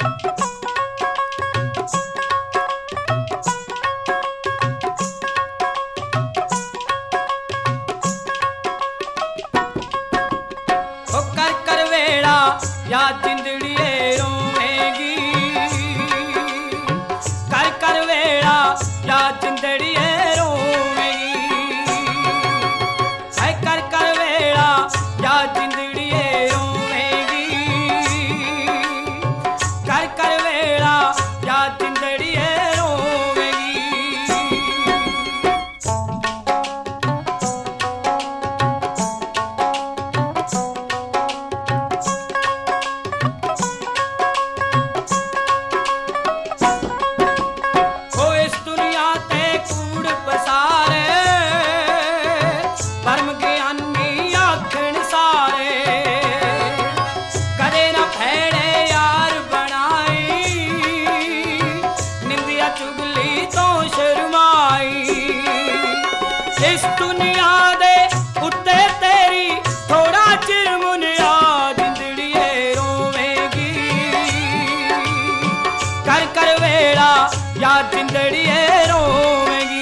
या जिंदड़िए रोवेगी, कर कर वेड़ा या जिंदड़िए रोवेगी, है कर कर वेड़ा या जिंदड़िए रोवेगी, कर कर वेड़ा या जिंदड़िए रोवेगी। इस दुनिया दे उत्ते तेरी थोड़ा चिर मुनिया जिंदड़िए रोवेगी, कर कर वेड़ा या जिंदड़िए रोवेगी।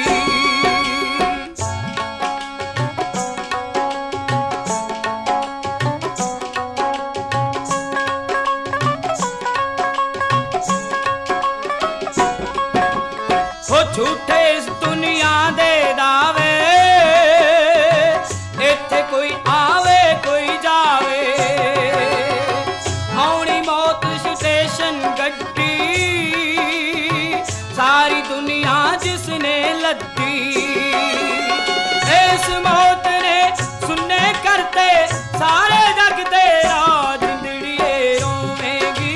हो झूठे इस दुनिया दे दावे, इत्थे कोई आवे कोई जावे, आउणी मौत स्टेशन गड्डी, सारी दुनिया जिसने लद्दी, इस मौत ने सुनने करते सारे जग तेरा जिंदड़िए रोवेगी,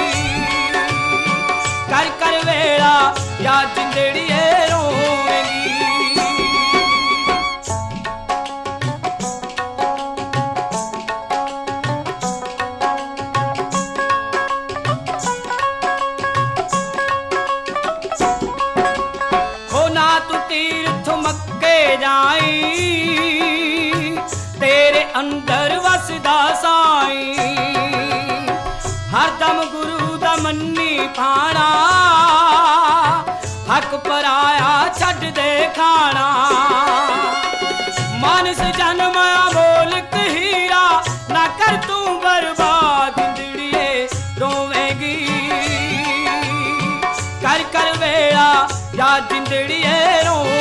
कर कर वेड़ा या जिंदड़िए रोवेगी। हो ना तू तीर्थ मक्के जाई, तेरे अंदर वसदा साई, हरदम गुरु दा मन्नी पाना, हक पराया छड़ दे खाना, मानस जन्माया बोलक हीरा, ना कर तू बर्बाद जिंदड़िए रोवेगी, कर कर वेड़ा या जिंदड़िए रो